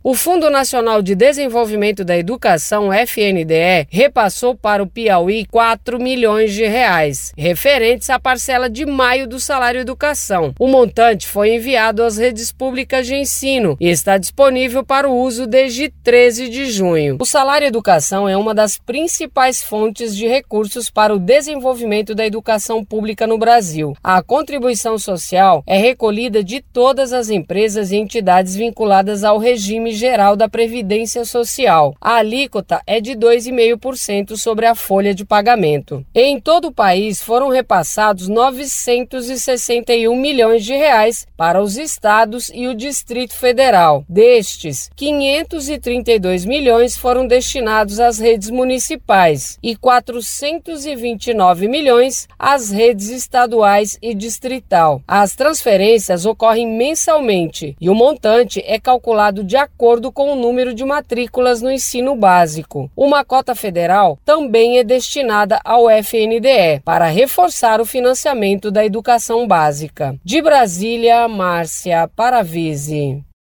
O Fundo Nacional de Desenvolvimento da Educação, FNDE, repassou para o Piauí R$ 4 milhões, referentes à parcela de maio do salário educação. O montante foi enviado às redes públicas de ensino e está disponível para o uso desde 13 de junho. O salário educação é uma das principais fontes de recursos para o desenvolvimento da educação pública no Brasil. A contribuição social é recolhida de todas as empresas e entidades vinculadas ao regime geral da Previdência Social. A alíquota é de 2,5% sobre a folha de pagamento. Em todo o país foram repassados R$ 961 milhões para os estados e o Distrito Federal. Destes, 532 milhões foram destinados às redes municipais e 429 milhões às redes estaduais e distrital. As transferências ocorrem mensalmente e o montante é calculado de acordo com o número de matrículas no ensino básico. Uma cota federal também é destinada ao FNDE para reforçar o financiamento da educação básica. De Brasília, Márcia Paravise.